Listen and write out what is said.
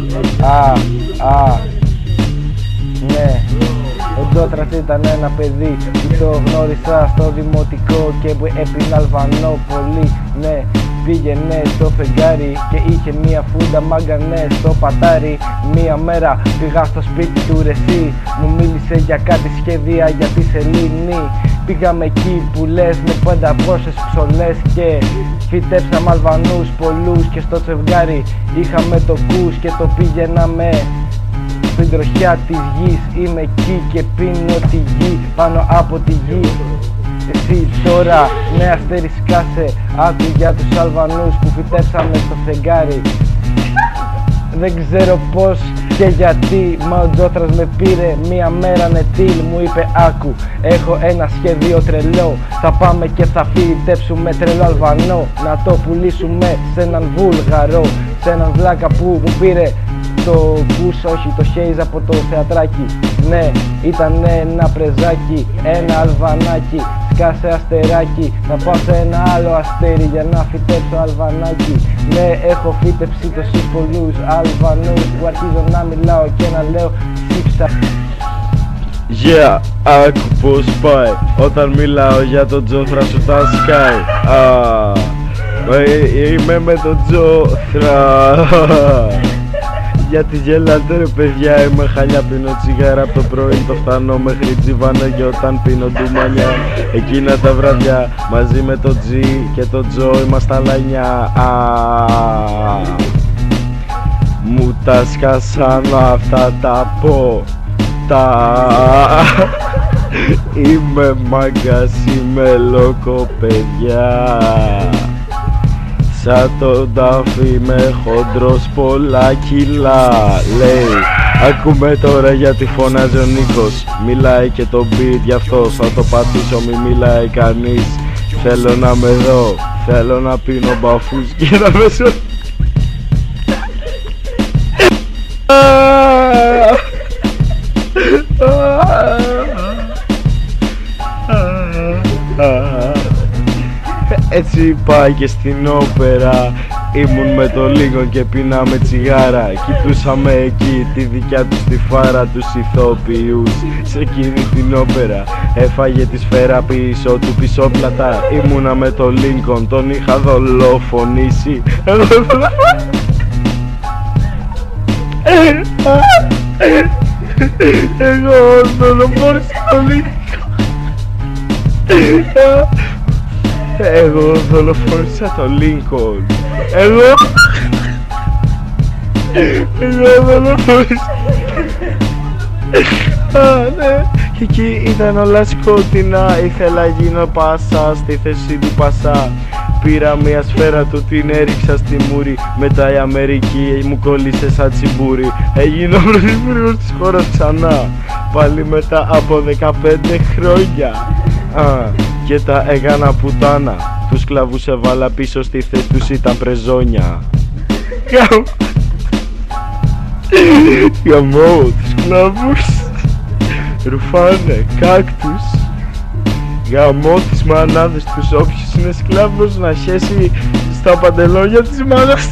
Ναι, ο Τζότρας ήταν ένα παιδί που το γνώρισα στο δημοτικό και που έπινε Αλβανό πολύ. Ναι, πήγαινε στο φεγγάρι και είχε μία φούντα μάγκανε στο πατάρι. Μία μέρα πήγα στο σπίτι του ρεσί, μου μίλησε για κάτι σχέδια για τη σελήνη. Πήγαμε εκεί που λες με 500 ψωλές και φυτέψαμε Αλβανούς πολλούς και στο τσεβγάρι είχαμε το κους και το πήγαιναμε στην τροχιά της γης. Είμαι εκεί και πίνω τη γη πάνω από τη γη. Εσύ τώρα με αστέρι σκάσε, άκου για τους Αλβανούς που φυτέψαμε στο φεγγάρι. Δεν ξέρω πως και γιατί, μα ο Τζότρας με πήρε μία μέρα νετήλ. Μου είπε άκου, έχω ένα σχέδιο τρελό, θα πάμε και θα φυτέψουμε τρελό Αλβανό. Να το πουλήσουμε σε έναν Βούλγαρο, σε έναν βλάκα που μου πήρε το κους, όχι το χέιζ από το θεατράκι. Ναι, ήταν ένα πρεζάκι, ένα αλβανάκι. Σκάσε αστεράκι, θα πάω σε ένα άλλο αστέρι για να φυτέψω αλβανάκι. Ναι, έχω φύτεψει τόσους πολλούς Αλβανούς που αρχίζω να μιλάω και να λέω σύψα. Yeah, άκου πως πάει όταν μιλάω για τον Τζόθρα σου τα σκάει. Είμαι με τον Τζόθρα. Γιατί γελάτε ρε παιδιά, είμαι χαλιά, πίνω τσιγάρα από το πρωί το φτάνω μέχρι τζιβάνο. Και όταν πίνω ντουμανιά εκείνα τα βραδιά μαζί με το Τζι και το Τζο είμαστε λανιά. Μου τα σκάσαν αυτά τα ποτά. Είμαι μάγκας, είμαι λόκο παιδιά. Σαν τον Τάφι με χοντρός πολλά κιλά. Λέει, ακούμε τώρα γιατί φωνάζει ο Νίκος. Μιλάει και το beat, γι' αυτό θα το πατήσω, μη μιλάει κανείς. Θέλω να με δω, θέλω να πίνω μπαφούς και να με σω... Έτσι πάει και στην όπερα. Ήμουν με το λίγο και πίναμε τσιγάρα. Κοιτούσαμε εκεί τη δικιά τους τη φάρα, τους ηθοποιούς σε εκείνη την όπερα. Έφαγε τη σφαίρα πίσω του πισόπλατα. Ήμουνα με το Λίνκον, τον είχα δολοφονήσει. Εγώ δολοφόνησα τον Λίνκον. Εγώ δολοφόνησα τον Λίνκον. Εγώ δολοφόνησα. Ναι. Και εκεί ήταν όλα σκότεινα. Ήθελα γίνω πάσα στη θέση του Πασά. Πήρα μια σφαίρα του, την έριξα στη μούρη. Μετά η Αμερική μου κόλλησε σαν τσιμπούρι. Έγινα πρωθυπουργός της χώρας ξανά. Πάλι μετά από 15 χρόνια. Και τα έκανα πουτάνα. Τους σκλαβούς έβαλα πίσω στη θέση τους, ήταν πρεζόνια. Γαμώ τους σκλαβούς. Ρουφάνε κάκτους. Γαμώ τις μανάδες τους. Όποιος είναι σκλάβος να χέσει στα παντελόνια της μάνας.